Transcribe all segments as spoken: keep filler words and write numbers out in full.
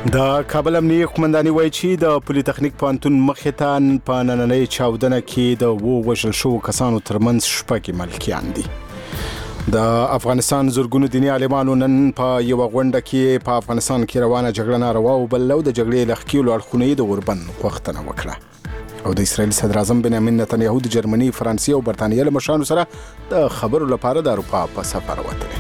د کابل امنیه قومنداني وایي چې د پولي تخنیک پوهنتون مخې ته په نننۍ چاودنه کې د اوو وژل شوو کسانو ترمنځ شپږ ملکیان دي. د افغانستان زرګونو دیني عالمانو نن په یو غونډه کې په افغانستان کې روانه جګړه ناروا او بل د جګړې لخکیلو اړخونه د اوربند غوښتنه وکړه. او د اسرائیل صدر اعظم بنیامین نتنیاهو د جرمني، فرانسې او برتانیې له مشرانو سره د خبرو لپاره د اروپا په سفر وتلی.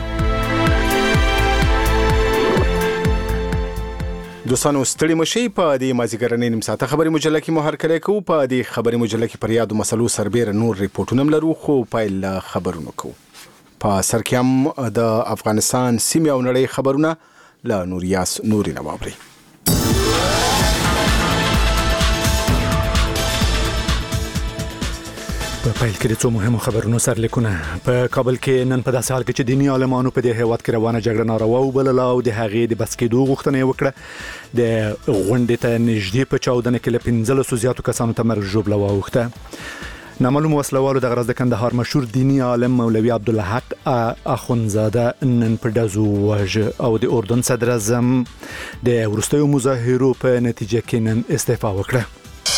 دوستانو ستړي مشي په دې مازیګرنۍ نیم ساعته خبري مجله کې مو هرکلی کوو. په دې خبري مجله کې پر یادو مسلو سربېره نور ریپورټونه لرو، خو پیل خبرونه کوو. په سر کې هم د افغانستان سیمې او نړۍ خبرونه له نوریاس نوري نه واورئ. په پیل کې د څو مهمو خبرونو سرلیکونه. په کابل کې نن په داسې حال کې چې دیني عالمانو په دې هیواد کې روانه جګړه ناروا وبلله او د هغې د بس کېدو غوښتنه یې وکړه. د غونډې ته نږدې په چاودنه کې له پنځلسو زیاتو کسانو ته مرګ ژوبله واوښته. نامعلوم وسلوالو د غرض د کندهار مشهور دیني عالم مولوي عبدالحق اخونزاده نن په ډزو وواژه او د اردن صدر اعظم د وروستیو مظاهرو په نتیجه کې نن استعفا وکړه.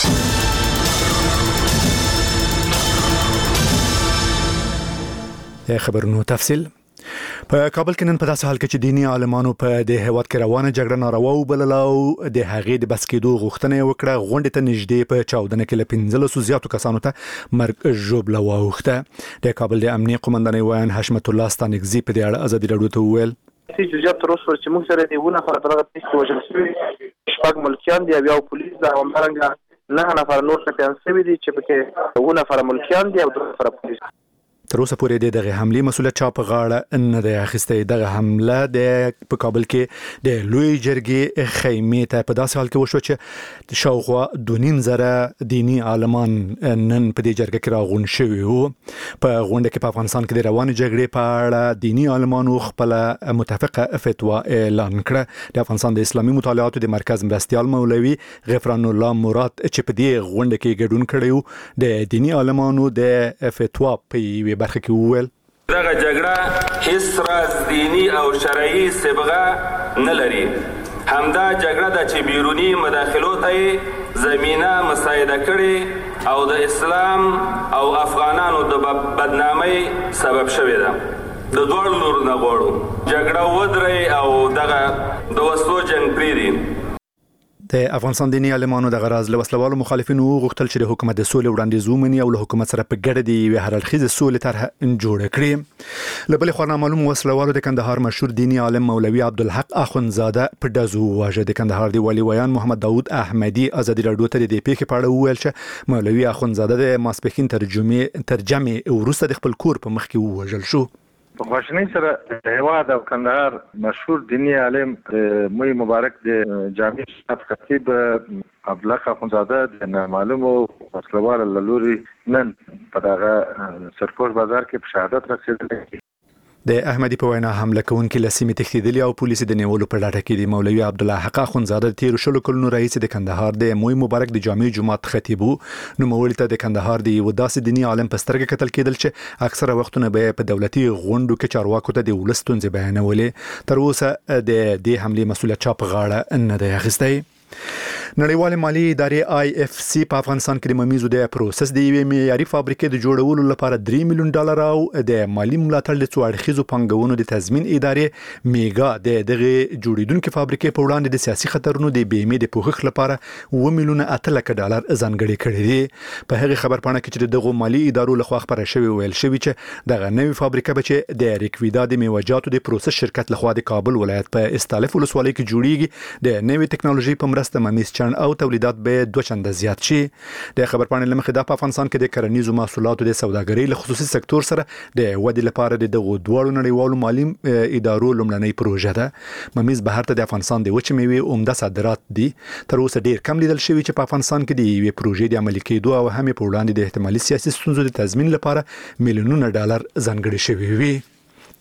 خبرونو تفصیل. په کابل کې نن په داسې حال کې چې دیني عالمانو په د هیواد کې روانه جګړه ناروا وبلله او د هغې د بس کېدو غوښتنه یې وکړه. غونډې ته نږدې په چاودنه کې له پنځلسو زیاتو کسانو ته مرګ ژوبله واوښته. د کابل د امنیه قومندانۍ ویان حشمت الله ستانکزي په دې اړه ازادي راډیو ته وویل چې جزئیات تر اوسه چې موږ سره دی ونه خبره دغه پیښه وژل شوي شپږ ملکیان دي او یو پولیس ده او همدارنګه نه نفر نور ټپیان شوي دي چې پکې اووه نفره ملکیان دي او دوه نفره پولیس. تر اوسه پورې د دغه حملې مسؤلیت چا په غاړه نه دی اخیستی. دغه حمله د په کابل کې د لوی جرګې خیمې ته په داسې حال کې وشوه چې شاوخوا دوه نیم زره دیني عالمان نن په دې جرګه کې راغونډ شوي وو. په غونډه کې په افغانستان کې د روانې جګړې په اړه دیني عالمانو خپله متفقه فتوا اعلان کړه. د افغانستان د اسلامي مطالعاتو د مرکز مرستیال مولوي غفران الله مراد چې په دې غونډه کې ګډون کړی و د دیني عالمانو د فتوا په برخه کې وویل دغه جګړه هیڅ راز دینی او شرعي صبغه نه لري. همدا جګړه د چې بیرونی مداخلو ته زمينه مساعده کړي او د اسلام او افغانانو د بدنامۍ سبب شوې ده. د دوړ لور نه غواړو جګړه ودرې او دغه د وسلو جنگ پریږدي. د افغانستان دیني عالمانو د غرض له وسلوالو مخالفینو غوښتل چې د حکومت د سولې وړاندیز ومني او له حکومت سره په ګډه د یوې هراړخیزې سولې طرحه جوړه کړي. له بلې خوا نامعلوم وسلوالو د کندهار مشهور دیني عالم مولوي عبدالحق اخونزاده په ډزو وواژه. د کندهار د والي ویان محمد داود احمدي ازادي راډیو ته د دې پیښې په اړه وویل چې مولوي اخونزاده د ماسپښین ترجمه ترجمه وروسته د خپل کور په مخ کې ووژل شو. په خواشنۍ سره د هیواد او کندهار مشهور دیني عالم موي مبارک د جامع شریعت خطیب عبدالحق اخونزاده د نامعلومو وسلوالو له لوري نن په دغه سرپور بازار کې په شهادت رسېدلی. د احمدي په وینا حمله کوونکي له سیمې تښتېدلي او پولیس د نیولو په لټه کې دي. مولوي عبدالحق اخونزاده د تیرو شلو کلونو رئیس د کندهار د موي مبارک د جامع جومات خطیب و. نوموړي ته د کندهار د یو داسې دیني عالم په سترګه کتل کېدل چې اکثره وختونه به په دولتي غونډو کې چارواکو ته د ولس ستونزې بیانولې. تر اوسه د دې حملې مسؤلیت چا په غاړه نه دی اخیستی. نړیوالې مالي ادارې آی اف سی په افغانستان کې د ممیزو د پروسس د یوې معیاري فابریکې د جوړولو لپاره درې میلیون ډالر او د مالي ملاتړ د څو اړخیزو پانګونو د تضمین ادارې میګا د دغه جوړیدونکو فابریکې په وړاندې د سیاسي خطرونو د بیمې د پوښښ لپاره اوه میلیونه اته لکه ډالر ځانګړي کړي دي. په هغه خبرپاڼه کې چې دغه مالي ادارو لخوا خبره شوې ویل شوې چې دغه نوې فابریکه به چې د ریکویدا د میوه‌جاتو د پروسس شرکت لخوا د کابل ولایت په استالف ولسوالۍ کې جوړیږي د نوې ټکنالوژي په مرسته ممیز او تولیدات به دوه چنده زیات شي. د خبرپاڼې لمخې د افغانستان کې د کرنیزو محصولاتو د سوداګرۍ له خصوصي سکتور سره د ودې لپاره د دغو دواړو نړیوالو مالي ادارو لومړنۍ پروژه ده. ممیز بهر ته د افغانستان د وچې میوې عمده صادرات دي. تر اوسه ډیر کم لیدل شوی چې په افغانستان کې د یوې پروژې د عملي کېدو او هم په وړاندې د احتمالي سیاسي ستونزو د تضمین لپاره میلیونونه ډالر ځانګړي شوي وي.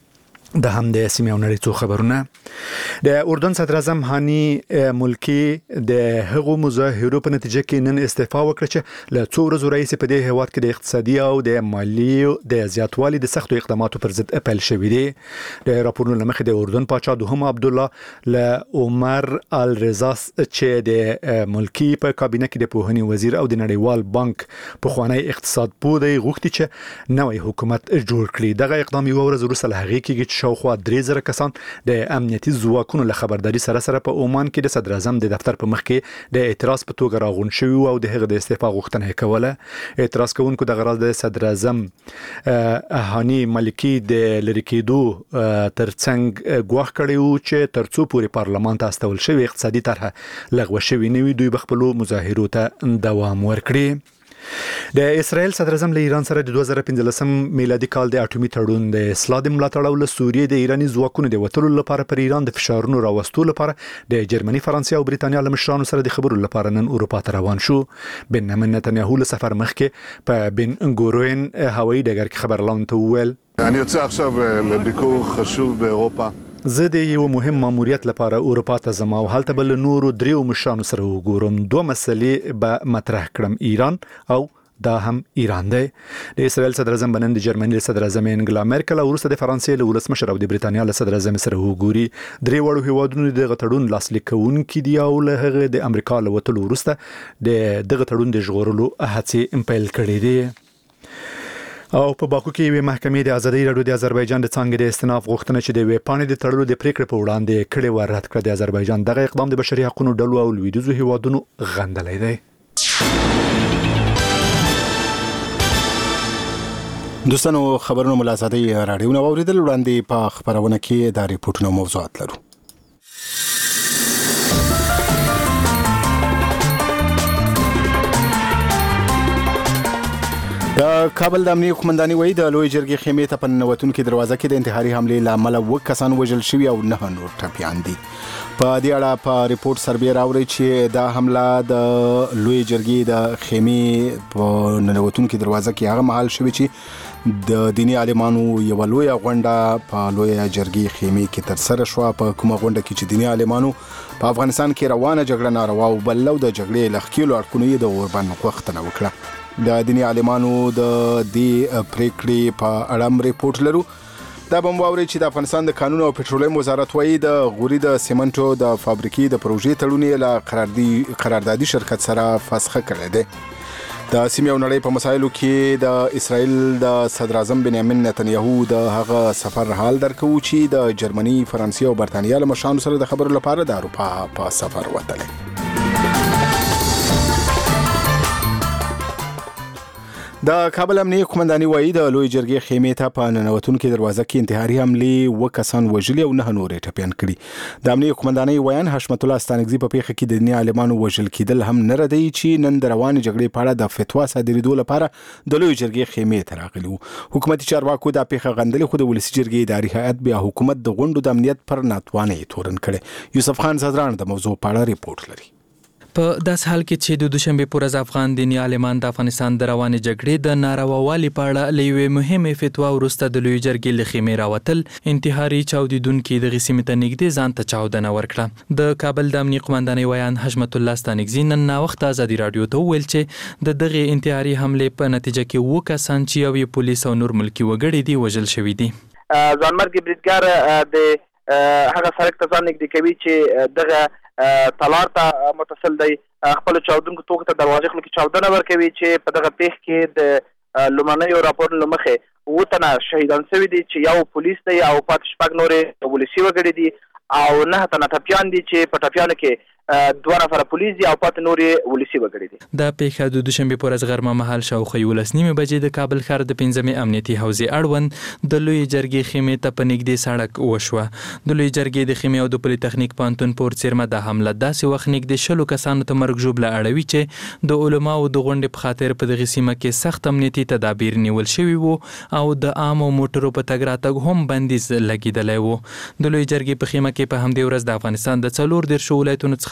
د هم د سیمې او نړۍ څو خبرونه. د اردن صدر اعظم هاني ملکی د هغو مظاهرو په نتیجه کې نن استعفا وکړه چې له څو ورځو راهیسې په دې هیواد کې د اقتصادي او د مالی د زیاتوالي د سختو اقداماتو پر ضد اپیل شوی دی. د راپورونو لمخې د اردن پاچا دوهم عبدالله له عمر الرضا چې د ملکی په کابینه کې د پوهنې وزیر او د نړیوال بانک پخوانی اقتصاد پوه دی غوښتي چې نوی حکومت جوړ کړي. دغه اقدام یو ورځ وروسته له هغې کېږي چې شاوخوا درې زره کسان د امنیتي ځواکونو له خبرداري سره سره په عمان کې د صدر اعظم د دفتر په مخ کې د اعتراض په توګه راغونډ شوي او د هغه د استعفا غوښتنه یې کوله. اعتراض کوونکو د غراض د صدر اعظم هاني ملکی د لری کېدو ترڅنګ ګواښ کړی و چې ترڅو پورې پارلمان ته استول شوی اقتصادي طرحه لغوه شوی نه وي دوی بخپلو مظاهرو ته دوام ورکړي. د اسرائیل صدر اعظم له ایران سره د دوه زره پنځلسم میلادي کال د اټومي تړون د اصلاح د ملاتړ او له سوریې د ایراني ځواکونو د وټلو لپاره پر ایران د فشارونو راوستلو لپاره د جرمني، فرانسې او بریتانیا له مشرانو سره د خبرو لپاره نن اروپا ته روان شو. بنیامین نتنیاهو له سفر مخکې په بن ګورین هوایي ډګر کې خبرلاندو ته وویل אני יוצא עכשיו לביקור חשוב באירופה. زه د یو مهم ماموریت لپاره اروپا ته ځم او هلته بل نورو دریو مشرانو سره وګورم. دوه مسلې به مطرح کړم، ایران او دا هم ایران دی. د اسرائیل صدر اعظم بنن د جرمني صدر اعظم انګلا مرکل او وروسته د فرانسې له ولسمشر او د بریتانیا له صدر اعظم سره وګوري. درې وړو هیوادونو د غټړون لاسلیک کوونکي دی او له هغه د امریکا له وټلو وروسته د دغه تړون د ژغورلو هڅې امپیل کړې دي. او په باکو کې وی محکمې د ازادي راډیو د آذربایجان د څنګه د استناف غوښتنه چې د وی پاڼې د تړلو د پریکړې په وړاندې کړي و رد کړ. د آذربایجان دغه اقدام د بشري حقوقو ډلو او لویدیځو هیوادونو غندلې دی. دوستانو خبرونه ملازمتي راډیو نو اوریدل وړاندې په خبرونه کې د ریپورتونو موضوعات لرو. د کابل د امنیتي قومندانۍ وایي د لوی جرګې خیمې ته په ننوتونکو دروازه کې د انتحاري حملې لامل و کسان وژل شوي او نه نور ټپیان دي. په دې اړه په ریپورت سربېره راوړي چې دا حمله د لوی جرګې د خیمې په ننوتونکو دروازه کې هغه مهال شوی چې د دیني عالمانو یو لوی غونډه په لوی جرګې خیمې کې تر سره شو. په کومه غونډه کې چې دیني عالمانو په افغانستان کې روانه جګړه ناروا او بللو د جګړې لخکېلو اړخونو د اوربند غوښتنه وکړه. د دیني عالمانو د دې پریکړې په اړه ریپورت لرو. دا به مو اوري چې د افغانستان د قانون او پټرولیم وزارت وایي د غوري د سیمنټو د فابریکې د پروژې تړون له قراردادي قراردادي شرکت سره فسخ کړی دی. د سیمې او نړۍ په مسایلو کې د اسرائیل د صدر اعظم بنیامین نتنیاهو د هغه سفر حال درکو چې د جرمني، فرانسې او بریتانیا له مشرانو سره د خبرو لپاره د اروپا په سفر وتلی. د کابل امنیتي قومندانۍ وایي د لوی جرګې خیمې ته په ننوتونکو دروازه کې انتحاري حملې و کسان وژلي او نه نور ټپیان کړي. د امنیتي قومندانۍ ویان حشمت الله ستانکزي په پیښه کې د دیني عالمانو وژل کېدل هم نه ردی چې نن د روانې جګړې په اړه د فتوا صادرېدو لپاره د لوی جرګې خیمې ته راغلي وو. حکومتي چارواکو دا پیښه غندلې خو د ولسي جرګې اداري هیئت بیا حکومت د غونډو د امنیت پر ناتوانۍ تورن کړي. یوسف خان زدران د موضوع په اړه ریپورت لري. په داس حال کې چې د دوشنبه پر ورځ افغان دیني عالمان د افغانستان د روانې جګړې د نارواوالي په اړه لوي مهمه فتوا ورسته د لوی جرګې لخيمه راوتل انتحاري چاودیدونکو د غسیمه ته نږدې ځان ته چاودنه ورکړه. د کابل د امنیتي قومندانۍ ویان حشمت الله ستانکزي نن نا وخت ازادي رادیو ته ویل چې د دغه انتحاري حمله په نتیجه کې و کسان چې یو پولیس او نور ملکی وګړي دي وژل شوی دي. ځانمرګي بریدګر د هغه سړک ته ځان نږدې کوي چې دغه تلار ته متصل دی خپل چاودونکو توګه ته دروازه خلک چاودنه ورکوي چې په دغه پیښ کې د لومړنیو راپورونو مخه وته شهیدان شوي دي چې یو پولیس دی او پات شپږ نورې پولیسي وګړي دي او نه تنه ټپیان دي چې په ټپیانو کې دوه نفر پولیس دي او پات نورې ولسی وګړي دي. د پیښه د دوشنبه پر ورځ غرمه مهال شاوخوا یولس نیمه بجې د کابل ښار د پنځمې امنیتي حوزې اړوند د لوی جرګې خیمې ته په نږدې سړک وشوه. د لوی جرګې د خیمې او د پولی تخنیک پانتون پور څیرمه د حمله داسې وخت نږدې شلو کسانو ته مرګ ژوبله اړوي چې د علماو د غونډې په خاطر په دغه سیمه کې سخت امنیتي تدابیر نیول شوي وو او د عامو موټرو په تګ راتګ هم بندیز لګیدلی وو. د لوی جرګې په خیمه کې په همدې ورځ د افغانستان د څلور دیرشو ولایتونو څخه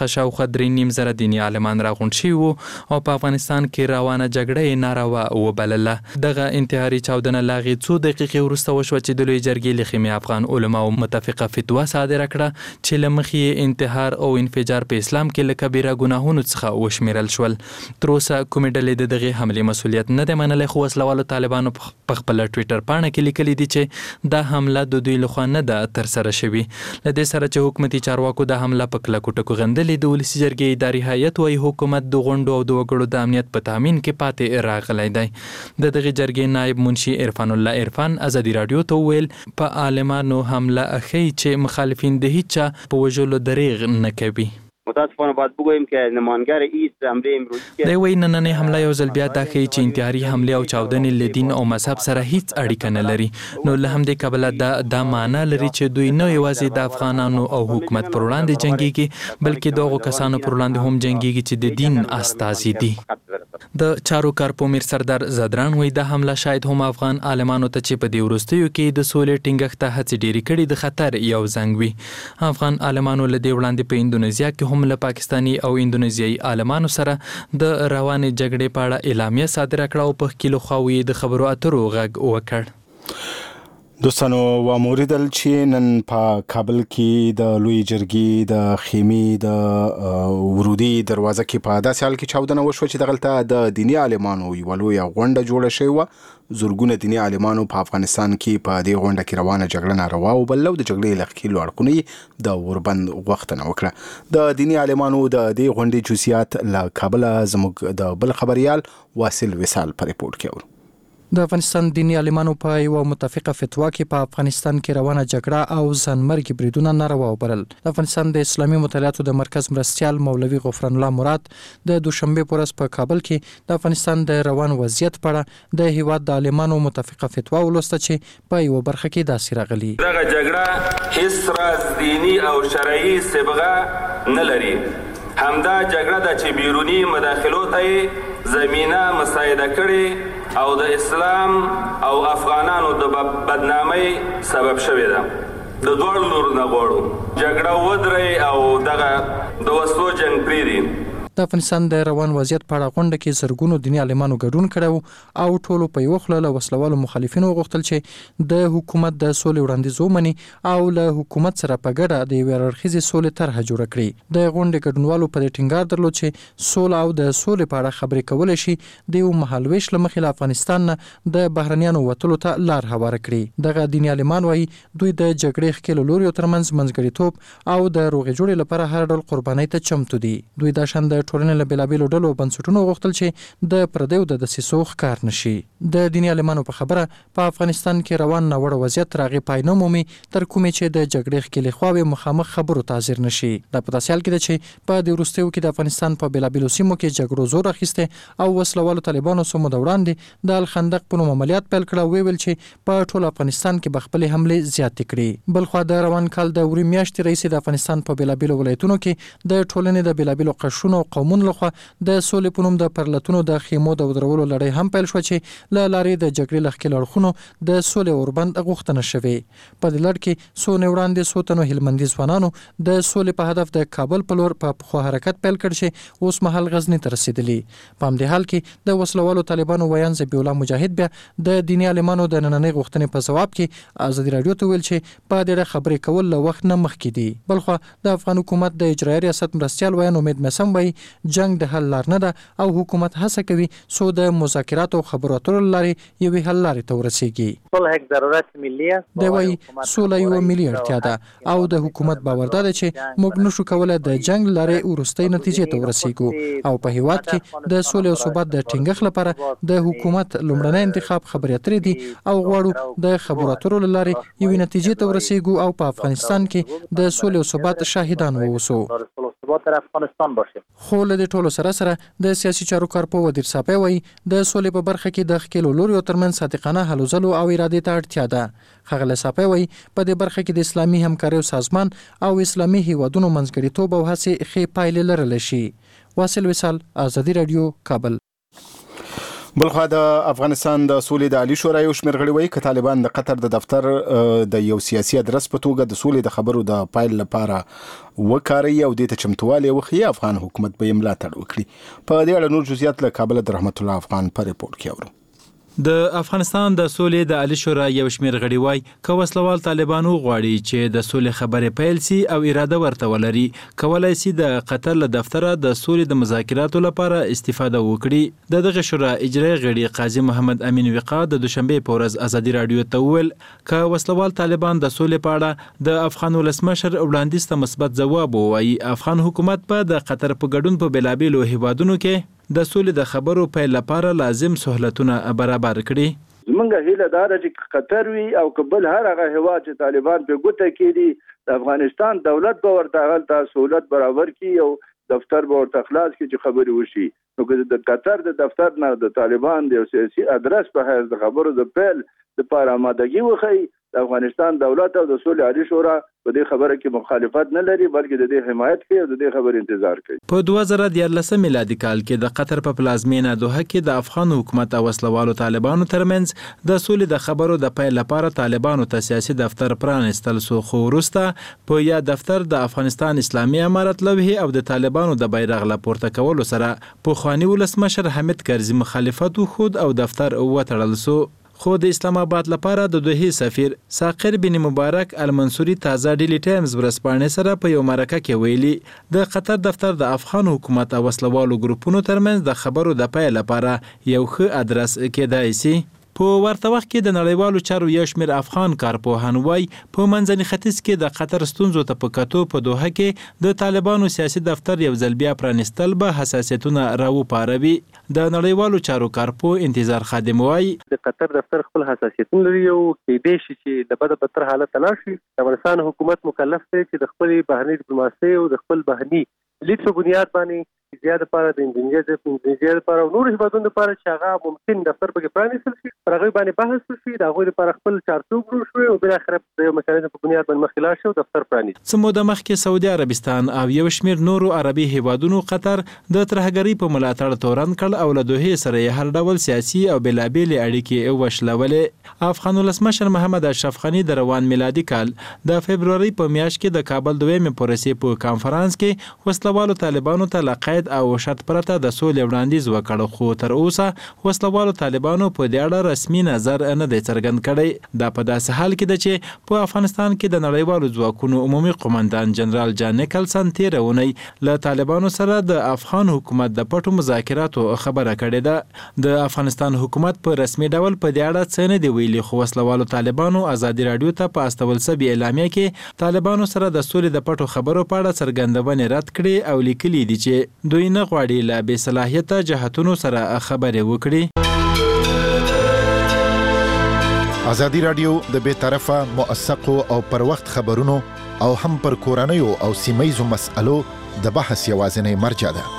څخه شاوخوا درې نیم زره دیني عالمان راغونډ شوي وو او په افغانستان کې روانه جګړه یې ناروا وبلله. دغه انتحاري چاودنه له هغې څو دقیقې وروسته وشوه چې د لوی جرګې له خیمې افغان علماو متفقه فتوا صادره کړه چې له مخې یې انتحار او انفجار په اسلام کې له کبیره ګناهونو څخه وشمیرل شول. تر اوسه کومې ډلې د دغې حملې مسؤلیت نه دی منلی، خو وسلوالو طالبانو په خپله ټویټر پاڼه کې لیکلي دي چې دا حمله د دوی لخوا نه ده ترسره شوې. له دې سره چې حکومتي چارواکو دا حمله په کلکو ټکو غندلې، د ولسي جرګې اداري هیئت وايي حکومت د غونډو او د وګړو د امنیت په تامین کې پاتې راغلی دی. د دغې جرګې نائب منشي عرفان الله عرفان ازادي راډیو ته وویل په عالمانو حمله ښیي چې مخالفین د هیچ چا په وژلو دریغ نه کوي. متاسفانه باید بگوییم که نماینگر ایست حمله امروزی دی وایي نننۍ حمله یو ځل بیا دا ښیي چې انتحاري حملې او چاودنې له دین او مذهب سره هیڅ اړیکه نه لري. نو له همدې کبله دا دا معنا لري چې دوی نه یوازې د افغانانو او حکومت پر وړاندې جنګیږي، بلکې دغو کسانو پر وړاندې هم جنګیږي چې د دین استازي دي. د چارو کار په امیر سردار زدران وایي دا حمله شاید هم افغان عالمانو ته چې په دې وروستیو کې د سولې ټینګښت ته هڅې ډېرې کړي د خطر یو زنګ وي. افغان عالمانو له دې وړاندې په اندونیزیا کې هم له پاکستاني او اندونیزیایي عالمانو سره د روانې جګړې په اړه اعلامیه صادره کړه او په ښکیلو خواوو یې د خبرو اترو غږ وکړ. دوستانو واوریدل چې نن په کابل کې د لوی جرګې د خیمې د ورودي دروازه کې په داسې حال کې چاودنه وشوه چې دغلته د دیني عالمانو یوه لویه غونډه جوړه شوې وه. زرګونه دیني عالمانو په افغانستان کې په دې غونډه کې روانه جګړه ناروا وبلله او د جګړې له ښکیلو اړخونو یې د اوربند غوښتنه وکړه. د دیني عالمانو د دې غونډې جزئیات له کابله زموږ د بل خبریال واصل وصال په ریپورټ کې اورو. د افغانستان دیني عالمانو په یو متفقه فتوا کې په افغانستان کې روانه جګړه او ځانمرګي بریدونه ناروا وبلل. د افغانستان د اسلامي مطالعاتو د مرکز مرستیال مولوي غفران الله مراد د دوشنبه په ورځ په کابل کې د افغانستان د روان وضعیت په اړه د هیواد د عالمانو متفقه فتوا ولوسته چې په یو برخه کې داسې راغلي: دغه جګړه هیڅ راز دینی او شرعي صبغه نه لري. همدا جګړه د چې بیرونی مداخلو ته زمینه مساعده کړي او د اسلام او افغانانو د بدنامۍ سبب شوې ده. د دوړ لور نه غواړو جګړه ودرې او دغه د وسلو جنگ پریږدي. د افغانستان د روان وضعیت په اړه غونډه کې زرګونو دیني عالمانو ګډون کړی او ټولو په یو خوله له وسلوالو مخالفینو وغوښتل چې د حکومت د سولې وړاندیز ومني او له حکومت سره په ګډه د یوې اړخیزې سولې طرحه جوړه کړي. د غونډې ګډونوالو په دې ټینګار درلود چې سوله او د سولې په اړه خبرې کولی شي د یو مهالویش له مخې له افغانستان نه د بهرنیانو وتلو ته لار هواره کړي. دغه دیني عالمان وایي دوی د جګړې ښکیلو لوریو ترمنځ منځګړیتوب او د روغې جوړې لپاره هر ډول قربانۍ ته چمتو دي. دوی دا شان د ټولنې له بېلابېلو ډلو او بنسټونو غوښتل چې د پردیو د دسیسو ښکار نشي. د دیني عالمانو په خبره په افغانستان کې روان ناوړه وضعیت تر هغې پای نه مومي تر کومې چې د جګړې ښکېلې خواوې مخامخ خبرو ته حاضر نشي. دا په داسې حال کې ده چې په دې وروستیو کې د افغانستان په بېلابېلو سیمو کې جګړو زور اخیستی او وسلوالو طالبانو څو موده وړاندې د الخندق په نوم عملیات پیل کړه او ویل چې په ټول افغانستان کې به خپلې حملې زیاتې کړي. بلخوا د روان کال د وری میاشتې راهیسې د افغانستان په بېلابېلو ولایتونو کې د ټولنې د بېلابېلو قشرونو او قومونو لخوا د سولې په نوم د پرلتونو د خیمو د ودرولو لړۍ هم پیل شوه چې له لارې د جګړې له ښکېلو اړخونو د سولې اوربند غوښتنه شوې. په دې لړ کې څو نه وړاندې څو تنو هلمندي ځوانانو د سولې په هدف د کابل په لور په پخوا حرکت پیل کړ چې اوس مهال غزني ته رسېدلي. په همدې حال کې د وسلوالو طالبانو ویان ذبیح الله مجاهد بیا د دیني عالمانو د نننۍ غوښتنې په ځواب کې ازادي راډیو ته ویل چې په دې اړه خبرې کول له وخت نه مخکې دي. بلخوا د افغان حکومت د اجرایي ریاست مرستیال ویان امید مسم وایي جنگ د حل لار نه ده او حکومت هڅه کوي څو د مذاکرات او خبرو اترو لارې یوې حل لارې ته ورسیږي. صلح ضرورت ملي دی وایي سوله یوه ملي اړتیا ده او د حکومت باور دا دی چې موږ نشو کولی د جنگ لارې وروستۍ نتیجې ته ورسیږو او په هیواد کې د سولې او ثبات د ټینګښت لپاره د حکومت لومړنی انتخاب خبرې اترې دي او غواړو د خبرو اترو لارې یوې نتیجې ته ورسیږو او په افغانستان کې د سولې او ثبات شاهدان واوسو. خو له دې ټولو سره سره د سیاسي چارو کارپوه ودیر صاحب وایي د سولې په برخه کې د ښکېلو لوریو ترمنځ صادقانه هلو ځلو او ارادې ته اړتیا ده. ښاغلی صاحب وایي په دې برخه کې د اسلامي همکاریو سازمان او اسلامي هیوادونو منځګړیتوب او هڅې ښې پایلې لرلی شي. واصل وصال، ازادي راډیو، کابل. بلخوا د افغانستان د سولې د عالی شورا یو شمېر غړي وایي چې طالبان د قطر د دفتر د یو سیاسي ادرس په توګه د سولې د خبرو د پایل لپاره وکاري او د تچمتوالي وخی افغان حکومت به ملاتړ وکړي. په دې اړه نور جزئیات له کابل د رحمت الله افغان په ریپورت کې اورو. د افغانستان د سولې د عالی شورا یو شمېر غړي وایي که وسلوال طالبانو غواړي چې د سولې خبرې پیل سي او اراده ورته ولري کولای سي د قطر له دفتره د سولې د مذاکراتو لپاره استفاده وکړي. د دغه شورا اجرایي غړي قاضي محمد امین وقا د دوشنبه په ورځ ازادي رادیو ته وویل که وسلوال طالبان د سولې په اړه د افغان ولسمشر وړاندیز ته مثبت ځواب ووایي افغان حکومت به د قطر په ګډون په بېلابېلو هیوادونو کې د سولې د خبرو پیل لپاره لازم سہولتونه برابر کړي. زمونږ هیله دا ده چې قطر وي او قبل هر هغه هیواد چې طالبان په ګوته کې دي د افغانستان دولت به ورته هغه سہولت برابر کړي او دفتر به ورته خلاص کړي چې خبرې وشي. نو که د قطر د دفتر نه د طالبان د سیاسي ادرس په حیث د خبرو د پیل لپاره آمادګي وښیي د افغانستان دولت او د سولې عالی شورا په دې خبره کې مخالفت نه لري بلکې د دې حمایت کوي او د دې خبرې انتظار کوي. په دوه زره دیارلسم میلادي کال کې د قطر په پلازمینه دوحه کې د افغان حکومت او وسلوالو طالبانو ترمنځ د سولې د خبرو د پیل لپاره طالبانو ته سیاسي دفتر پرانستل سو خو وروسته په یا دفتر د افغانستان اسلامي امارت لوحې او د طالبانو د بیرغ لپورته کولو سره په خواني ولسمشر حمید کرزي مخالفت وخود او دفتر وتړل سو. خو د اسلام آباد لپاره د دوحې سفیر ساقر بن مبارک المنصوري تازه ډیلی ټایمز ورځپاڼې سره په یو مرکه کې ویلي د قطر دفتر د افغان حکومت او وسلوالو ګروپونو ترمنځ د خبرو د پیل لپاره یو ښه ادرس کېدای شي. په ورته وخت کې د نړیوالو چارو یو شمېر افغان کارپوهان وایي په منځني ختیځ کې د قطر ستونزو ته په کتو په دوحه کې د طالبانو سیاسي دفتر یو ځل بیا پرانستل به حساسیتونه راوپاروي. د نړیوالو چارو کارپو انتظار خادم وایي د قطر دفتر خپل حساسیتونه لري او کېدای شي چې د بده بدتر حالت ته لاړ شي. د افغانستان حکومت مکلف دی چې د خپلې بهرنۍ ډیپلوماسۍ او د خپل بهرني لید په بنیاد باندې زیاده لپاره د انجینیر د انجینیر لپاره او نور هیوادونو لپاره چې هغه ممکن دفتر به پرانیستل شي پر هغه باندې بحث وشي د هغوی لپاره خپل چارچوب جوړ شي او بل اخر د یو میکانیزم په بنیاد باندې مخکې لاړ شي او دفتر پرانیست. څه موده مخکې سعودي عربستان او یو شمېر نورو عربي هیوادونو قطر د ترهګرۍ په ملاتړ تورن کړ او له دوحې سره یې هر ډول سیاسي او بېلابېلې اړیکې وشلولې. افغان ولسمشر محمد اشرف غني د روان میلادي کال د فبروري په میاشت کې د کابل دویمې پروسې په کانفرنس کې وسلوالو طالبانو ته له قید او شرط پرته د سولې وړاندیز وکړ خو تر اوسه وسلوالو طالبانو په دې اړه رسمي نظر نه دی څرګند کړی. دا په داسې حال کې ده چې په افغانستان کې د نړیوالو ځواکونو عمومي قومندان جنرال جان نیکلسن تېره اونۍ له طالبانو سره د افغان حکومت د پټو مذاکراتو خبره کړې ده. د افغانستان حکومت په رسمي ډول په دې اړه څه نه دی ویلي خو وسلوالو طالبانو ازادي رادیو ته په استول سوي اعلامیه کې طالبانو سره د سولې د پټو خبرو په اړه څرګندونې رد کړې او لیکلي دي چې دوی نه غواړي له بې صلاحیته جهتونو سره خبرې وکړي. ازادي رادیو د بې طرفه موثقو او پر وخت خبرونو او هم پر کورنیو او سیمه‌یزو مسألو د بحث یوازینی مرجع ده.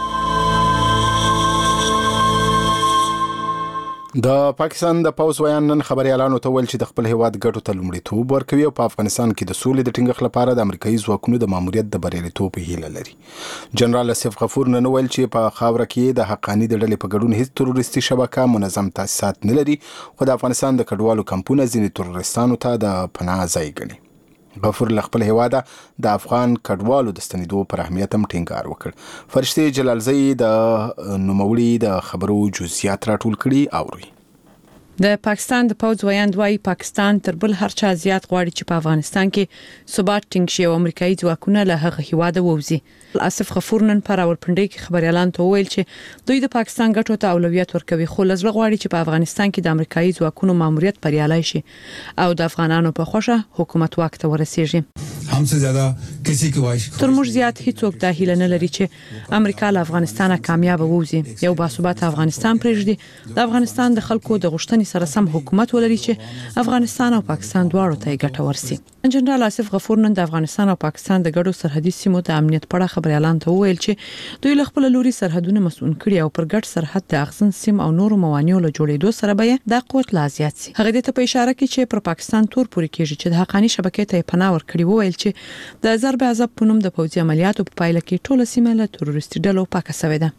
د پاکستان د پوز ویان نن خبريالانو ته ویل چې د خپل هیواد ګټو ته لومړیتوب ورکوي او په افغانستان کې د سولې د ټینګښت لپاره د امریکایي ځواکونو د ماموریت د بریالیتوب هیله لري. جنرال اسف غفور نن ویل چې په خاوره کې د حقانی د ډلې په ګډون هیڅ تروریستي شبکه منظم تاسیسات نه لري خو د افغانستان د کډوالو کمپونه ځینې تروریستانو ته د پناه ځای ګڼي. غفور له خپل هیواده د افغان کډوالو د ستنېدو پر اهمیت هم ټینګار وکړ. فرشتي جلالزی د نوموړي د خبرو جزئیات راټول کړي اوري. د پاکستان د پوز ویاند وايي پاکستان تر بل هر چا زیات غواړي چې په افغانستان کې ثبات ټینګ شي او امریکایي ځواکونه له هغه هیواده ووځي. اسف غفور نن پر راولپنډي کې خبريالان ته ویل چې دوی د پاکستان ګټو ته اولویت ورکوي خو لږ غواړي چې په افغانستان کې د امریکایي ځواکونو ماموریت بریالي شي او د افغانانو په خوښه حکومت واک ته ورسیږي. همڅه زیاده کسی کې وایي تر موږ زیات هیڅوک د هیله نه لري چې امریکا له افغانستانه کامیاب ووځي. یو باثبات افغانستان پرېږدي د افغانستان د خلکو د غوښتنې سره سم حکومت ولري چې افغانستان او پاکستان دواړو ته ګټه ورسي. جنرال اسف غفور نن د افغانستان او پاکستان د ګډو سرحدي سیمو د امنیت په اړه خبريالان ته ویل چې دوی له خپل لوري سرحدونه مسؤل کړي او پر ګډ سرحد د اغزن سیم او نورو موانعو له جوړېدو سره به د قوت لا زیات سي. هغه د ته په اشاره کې چې پر پاکستان تور پوري کېږي چې د حقانی شبکې ته پناه ورکړي وویل چې د ضرب عذاب په نوم د پوځي عملیاتو په پایله کې ټوله سیمه له تروریستي ډلو پاکه شوې ده.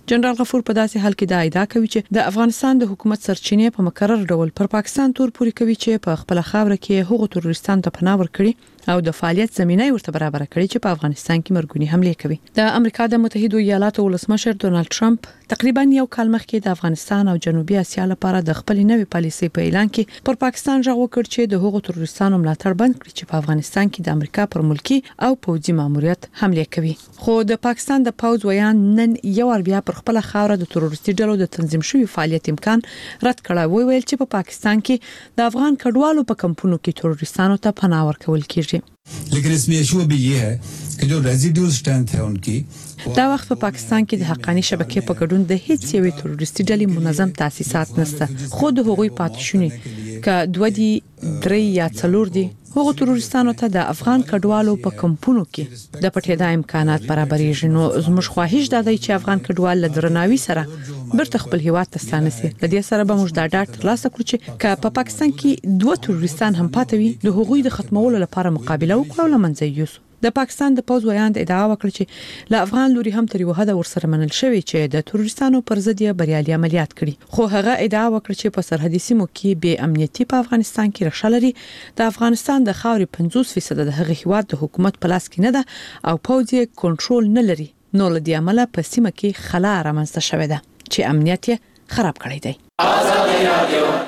جنرال غفور په داسې حال کې دا ادعا کوي چې د افغانستان د حکومت سرچینې په مکرر ډول پر پاکستان تور پوري کوي چې په خپل خاوره کې هغو تروریستانو ته پناه ورکړي او د فعالیت زمینه ورته برابر کړي چې په افغانستان کې مرګونی حمله کوي. د امریکا د متحده ایالاتو ولسمشر ډونالد ټرمپ تقریبا یو کال مخکې د افغانستان او جنوبي اسیا لپاره د خپل نوې پالیسي په اعلان کې پر پاکستان ژغ وکړ چې د هغو تروریستانو ملاتړ بند کړي چې په افغانستان کې د امریکا پر ملکی او پوځي ماموریت حمله کوي. خو د پاکستان د پوځ ویان نن یو ور بیا پر خپل خاوره د تروریستي ډلو د تنظیم شوی فعالیت امکان رد کړی وی ویل چې په پاکستان کې د افغان کډوالو په کمپونو کې تروریستانو ته پناه ورکول کیږي. लेकिन इसमें इशू अभी ये है कि जो रेजिडुअल स्ट्रेंथ है उनकी دا وخت په پاکستان کې د حقانی شبکې په ګډون د هیڅ یوې تروریستي ډلې منظم تاسیسات نشته. خو د هغوی پاتشونی ک دوه دی درې یا څلور دی هغه تروریستانو ته د افغان کډوالو په کمپونو کې د پټېدا امکانات برابرېږي. نو زموږ خواهش دا دی چې افغان کډوال له درناوي سره برته خپل هیواد ته ستانه سي. د دې سره به موږ دا ډاټ ترلاسه کړو چې ک په پاکستان کې دوه تروریستان هم پاتوي د هغوی د ختمولو لپاره مقابله وکړو لمنځه یوسو. د پاکستان د پوز ویاند ادعا وکړه چې له افغان لوري هم تر یو حد ورسره منل شوی چې د تروریستانو پر ضد یې بریالي عملیات کړي. خو هغه ادعا وکړه چې په سرحدي سیمو کې بې امنیتي په افغانستان کې رښه لري. د افغانستان د خاورې پنځوس فیصد د هغه هیواد د حکومت په لاس کې نه ده او پوز یې کنټرول نه لري. نو لدی عمله په سیمه کې خلا رامنځته شوې ده چې امنیت یې خراب کړی دی. آزادي رادیو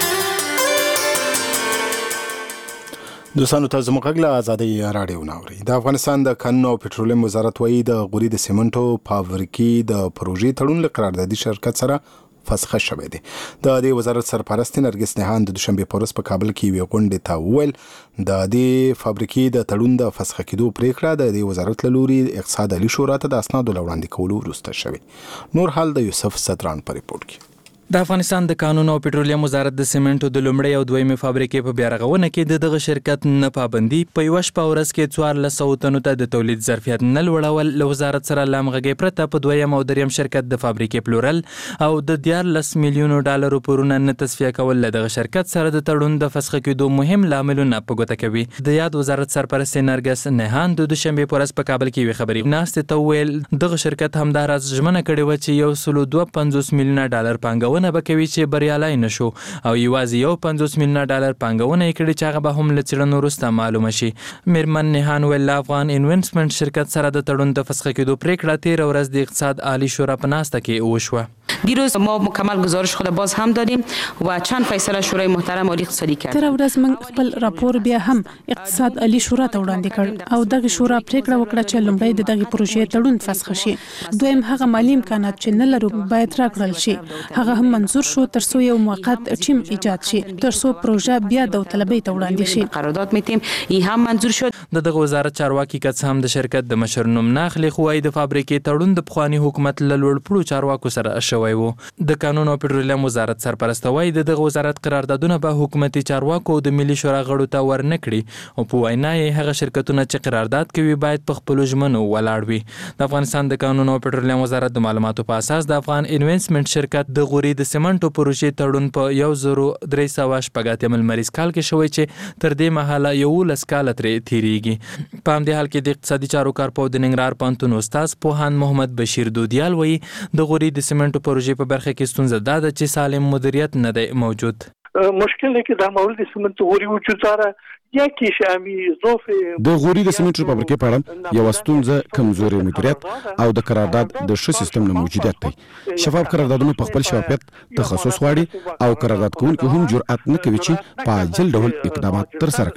دوستانو ته زموږ غږ له ازادي رادیو ناوري. د افغانستان د کانونو او پټرولیم وزارت وایي د غوري د سیمنټو فابریکې د پروژې تړون له قراردادي شرکت سره فسخه شوې ده. د دې وزارت سرپرست نرګس نهان د دوشنبه په ورځ په کابل کې وی غونډه ته وویل د دې فابریکې د تړون د فسخه کېدو پریکړه د دې وزارت له لوري اقتصاد عالی شورا ته د اسنادو وړاندې کولو وروسته شوې. نور حال د یوسف صدران په ریپورت کې. د افغانستان د کانونو او پټرولیم وزارت د سیمنټو د لومړی او دویمې فابریکې په بیارغونه کې د دغه شرکت نه پابندي په یو شپه ورځ کې څوارلس سوه تنو ته د تولید ظرفیت نه لوړول له وزارت سره لامغږې پرته په دویم او دریم شرکت د فابریکې پلورل او د دیارلس میلیونو ډالرو پورونه نه تصفیه کول له دغه شرکت سره د تړون د فسخه کېدو مهم لاملونه په ګوته کوي. د یاد وزارت سرپرست نرګس نهان د دوشنبه په ورځ په کابل کې وی خبري ناستې ته ویل دغه شرکت همداراز ژمنه کړې و چې یو سل دوه پنځوس میلیونه ډالر پانګونه وکوي چې بریالي نشو او یوازې یو پنځوس میلیونه ډالر پانګونه یې کړې چې هغه به هم له څېړنو وروسته معلومه شي. میرمن نهان ویل افغان انویسټمنټ شرکت سره د تړون د فسخه کېدو پریکړه تېره ورځ د اقتصاد عالی شورا په ناسته کې وشوه. دیروز ما مکمل گزارش خود باز هم دادیم و چند فیصله شورای محترم عالی اقتصادی کرد. تر ورځ موږ خپل راپور بیا هم اقتصاد عالی شورا ته وړاندې کړ او دغه شورا پریکړه وکړه چې لومړی د دغه پروژې تړون فسخ شي. دویم هغه مالی امکانات چې نه لرو باید راکړل شي. هغه هم منظور شو ترڅو یو موقت ټیم ایجاد شي ترڅو پروژه بیا د طلبۍ ته وړاندې شي. قرارداد میتیم ای هم منظور شد. د دغه وزارت چارواکي کڅ هم د شرکت د مشر نوم ناخلي خوای د فابریکې تړون د پخوانی حکومت له لوړ پړو چارواکو سره شوی وو. د قانون او پټرولیم وزارت سرپرست وایي د دغه وزارت قراردادونه به حکومتي چارواکو د ملي شورا غړو ته ورنکړي او په وینا یې هغه شرکتونه چې قرارداد کوي باید په خپل ژمنو ولاړ وي. د افغانستان د قانون او پټرولیم وزارت د معلوماتو په اساس د افغان انویسټمنټ شرکت د غوري د سیمنټو پروژې تړون په یو زرو درې سوه شپږ اتیا مریض کال کې شوی چې تر دې مهاله یولس کاله ترې تیریږي. په همدې حال کې د اقتصادي چارو کارپوه د ننګرهار پوهنتون استاد پوهاند محمد بشیر دودیال وایي د غوري د سیمنټو پروژې په برخه کې ستونزه دا ده چې سالم مدیریت نه دی موجود. مشکل دی که در مورد سیمنت غوری وجود داره. یکیش امی ظروف د غوري د سیمنټو فابریکې په اړه یو ستونزه کمزوري مدیریت او د قرارداد د ښه سیستم نه موجودیت دی. شفاف قراردادونه په خپل شفافیت تخصص غواړي او قرارداد کوونکي هم جرأت نه کوي چې په عاجل ډول اقدامات ترسره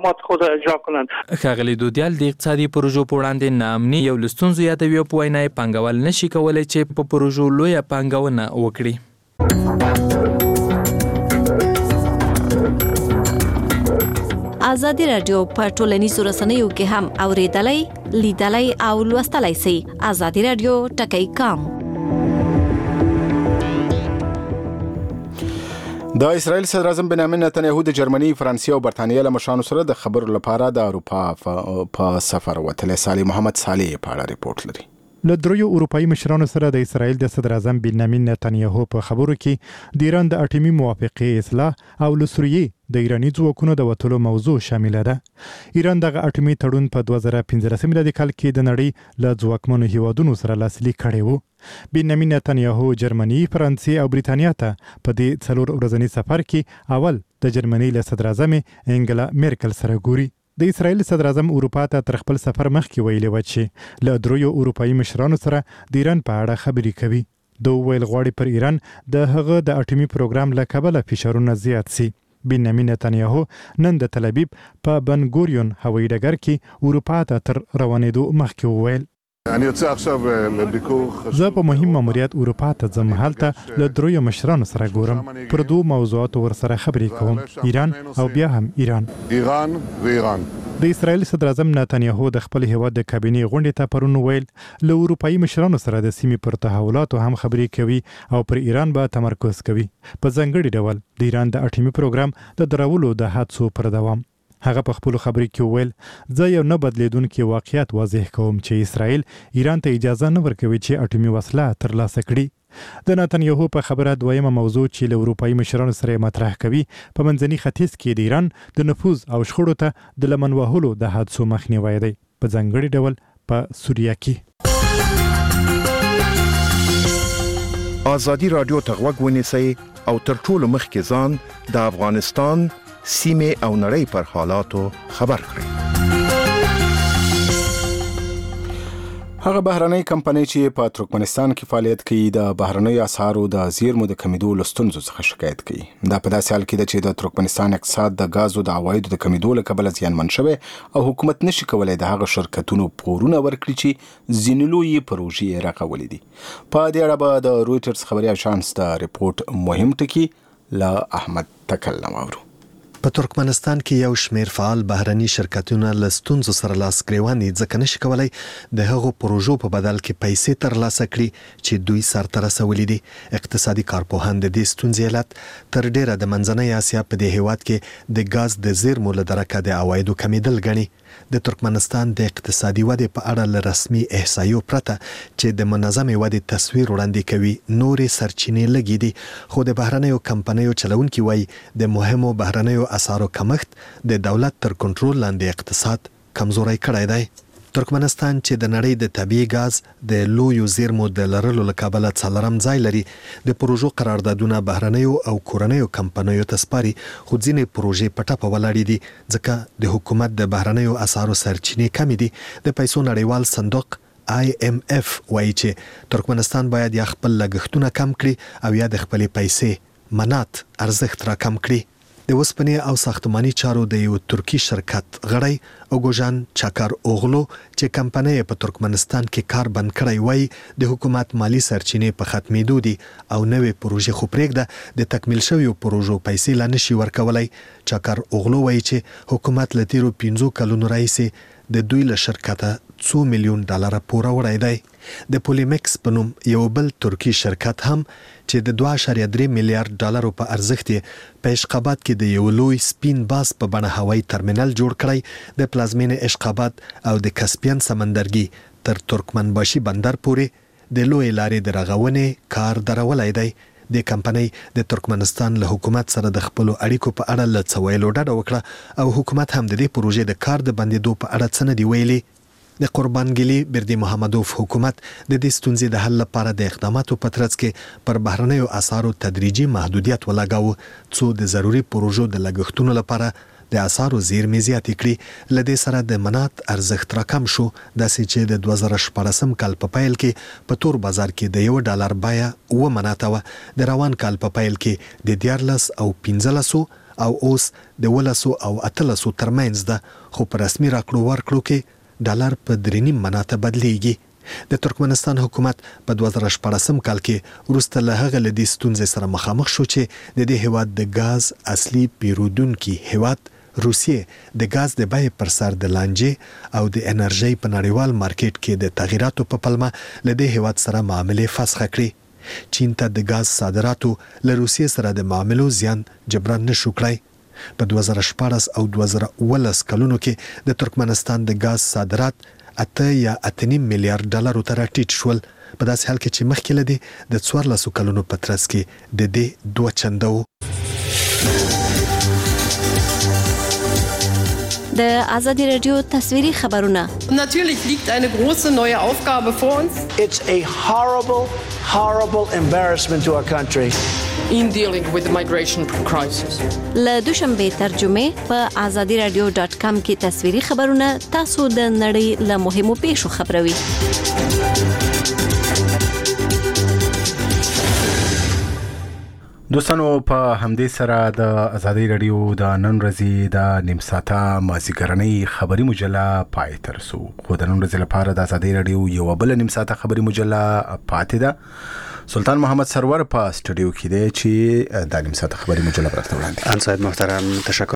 کړي. ښاغلي دودیال د اقتصادي پروژو په وړاندې ناامني یو له ستونزو یادوي او په وینا یې پانګوال نشي کولی چې په پروژو لویه پانګونه وکړي. آزادي رادیو په ټولنیزو رسنیو کې هم اوریدلای، لیدلای او لوستلای شئ. آزادي رادیو ټکی کام. د اسرائیل صدر اعظم بنیامین نتنیاهو د جرمني، فرانسې او برتانیې له مشرانو سره د خبرو لپاره د اروپا په سفر وتلی. صالح محمد صالح په اړه ریپورت لري. له دریو اروپایي مشرانو سره د اسرائیل د صدر اعظم بنیامین نتنیاهو په خبرو کې د ایران د اټومي موافقې اصلاح او له سوریې د ایرانی ځواکونو د وټولو موضوع شامل ده. ایران دغه اټومي تړون په دوه زره پنځلس میلادي کال کې د نړۍ له ځواکمنو هیوادونو سره لاسلیک کړی و. بنیامین نتنیاهو جرمني، فرانسې او بریتانیا ته په دې څلور ورځني سفر کې اول د جرمني له صدر اعظم انګلا میرکل سره ګوري. د اسرایل صدر اعظم اروپا ته تر خپل سفر مخکې ویلي و چې له دریو اروپایي مشرانو سره د ایران په اړه خبرې کوي. دوی ویل غواړي پر ایران د هغه د اټومي پروګرام له کبله فشارونه زیات سي. بنیامین نتنیاهو نن د تل ابیب په بن ګوریون هوایي ډګر کې اروپا ته تر روانېدو مخکې وویل زه په مهم ماموریت اروپا ته ځم. هلته له دریو مشرانو سره ګورم. پر دوه موضوعاتو ورسره خبرې کوم، ایران او بیا هم ایران. ایران و ایران. د اسرایل صدر اعظم نتنیاهو د خپل هیواد د کابینې غونډې ته پرون ویل له اروپایي مشرانو سره د سیمې پر تحولاتو هم خبرې کوي او پر ایران به تمرکز کوي، په ځانګړي ډول د ایران د اټومي پروګرام د درولو د هڅو پر دوام. هغه په خپل خبرې کې ویل زه یو نه بدلیدونکي واقعیت واضح کوم چې اسرائیل ایران ته اجازه نه ورکوي چې اټومي وسله ترلاسه کړي. د نتنیاهو په خبره دویمه موضوع چې له اروپایي مشرانو سره مطرح کوي په منځني ختیځ کې د ایران د نفوذ او شخړو ته د لمن وهلو د حادثو مخنیوی دی، په ځانګړي ډول په سوریه کې. ازادي رادیو ته غوږ ونیسئ او تر ټولو مخکې ځان د افغانستان سیمه او نړۍ پر حالاتو خبر کړئ. هغه بهرنۍ کمپنۍ چې په ترکمنستان کې فعالیت کوي د بهرنۍ اسعارو د زیرمو د کمیدو له ستونزو څخه شکایت کوي. دا په داسې حال کې ده چې د ترکمنستان اقتصاد د غازو د عوایدو د کمیدو له کبله زیانمن شوی او حکومت نشي کولای د هغه شرکتونو پورونه ورکړي چې ځینې لویې پروژې رغولې دي. په دې اړه به د رویټرز خبري اژانس د ریپورت مهم ټکي له احمد تکلم اورو. په ترکمنستان کې یو شمېر فعال بهرني شرکتونه له ستونزو سره لاس ګریوان دي، ځکه نشي کولای د هغو پروژو په بدل کې پیسې ترلاسه کړي چې دوی سرته رسولي دي. اقتصادي کارپوهان د دې ستونزې علت تر ډیره د منځنۍ اسیا په دې هیواد کې د غاز د زیرمو له درکه د عوایدو کمیدل ګڼي. د ترکمنستان د اقتصادي ودې په اړه له رسمي احصایو پرته چې د منظمې ودې تصویر وړاندې کوي نورې سرچینې لږې دي، خو د بهرنیو کمپنیو چلونکي وایي د مهمو بهرنیو اسعارو کمښت د دولت تر کنټرول لاندې اقتصاد کمزوری کړی دی. ترکمنستان چې د نړۍ د طبیعي غاز د لویو زیرمو د لرلو له کبله څلورم ځای لري، د پروژو قراردادونه بهرنیو او کورنیو کمپنیو ته سپاري، خو ځینې پروژې په ټپه ولاړې دي ځکه د حکومت د بهرنیو اسعارو سرچینې کمې دي. د پیسو نړیوال صندوق آی ایم اف وایي چې ترکمنستان باید یا خپل لګښتونه کم کړي او یا د خپلې پیسې منات ارزښت را کم کړي. د وسپنې او ساختماني چارو د یو ترکی شرکت غړی اوګوژان چاکار اوغلو چې کمپنۍ په ترکمنستان کې کار بند کړی وای د حکومت مالی سرچینې په ختمېدو دي او نوې پروژې خو پرېږده د تکمیل شویو پروژو پیسې لا نشي ورکولای. چاکار اوغلو وایي چې حکومت له تیرو پنځو کلونو راهیسې د دوی له شرکته څو میلیون ډالر پوره وړی دی. د پولیمکس په نوم یو بل ترکی شرکت هم چې د دوه اعشاریه درې میلیارډ ډالرو په ارزښت یې په اشقاباد کې د یو لوی سپین باز په بڼه هوایي ترمینل جوړ کړی د پلازمینې اشقاباد او د کسپین سمندرګي تر ترکمنباشي بندر پورې د لوی لارې د رغونې کار درولی دی. د کمپنۍ د ترکمنستان له حکومت سره د خپلو اړیکو په اړه له څه ویلو ډډه وکړه او حکومت هم د دې پروژې د کار د بندېدو په اړه څه نه دي ویلي. د قربانګلي بردي محمدوف حکومت د دې ستونزې د حل لپاره د اقداماتو په ترڅ کې پر بهرنیو اسعارو تدریجي محدودیت ولګاوه څو د ضروري پروژو د لګښتونو لپاره د اسعارو زیرمې زیاتې کړي. له دې سره د منات ارزښت راکم شو، داسې چې د دوه زره شپاړسم کال په پیل کې په تور بازار کې د یو ډالر بیه اوه مناته وه، د روان کال په پیل کې د دیارلس او پنځلسو او اوس د ولسو او اتلسو ترمنځ ده، خو په رسمي راکړو ورکړو کې ډالر په درې نیم مناته بدلیږي. د ترکمنستان حکومت په دوه زره شپاړسم کال کې وروسته له هغه له دې ستونزې سره مخامخ شو چې د دې هیواد د غاز اصلي پیرودونکي هیواد روسیې د غاز د بیې پر سر د لانجې او د انرژۍ په نړیوال مارکیټ کې د تغیراتو په پلمه له دې هیواد سره معاملې فسخه کړې. چین ته د غاز صادراتو له روسیې سره د معاملو زیان جبران نشو کړی. په دوه زره شپاړس او دوه زره اوولس کلونو کې د ترکمنستان د غاز صادرات اته یا اته نیم میلیارډ ډالرو ته راټیټ شول، په داسې حال کې چې مخکې له دې د څوارلسو کلونو په ترڅ کې د دې دوه چنده و. د ازادي رادیو تصویري خبرونه. Natürlich liegt eine große neue Aufgabe vor uns. It's a horrible, horrible embarrassment to our country. In dealing with the migration crisis. له دوشنبه ترجمه په ازادي رادیو ډاټ کام کې تصویري خبرونه تاسو د نړۍ له مهمو پیښو خبروي. دوستانو په همدې سره د ازادي رادیو د نن ورځې د نیم ساعته مازیګرنۍ خبري مجله پای ته رسو. خو د نن ورځې لپاره د ازادي رادیو یو بل نیم ساعته خبري مجله پاتې ده. سلطان محمد سرور په سټوډیو کې دی چې د نیم ساعته خبري مجله برته وړاندې. ان سید محترم تشکر.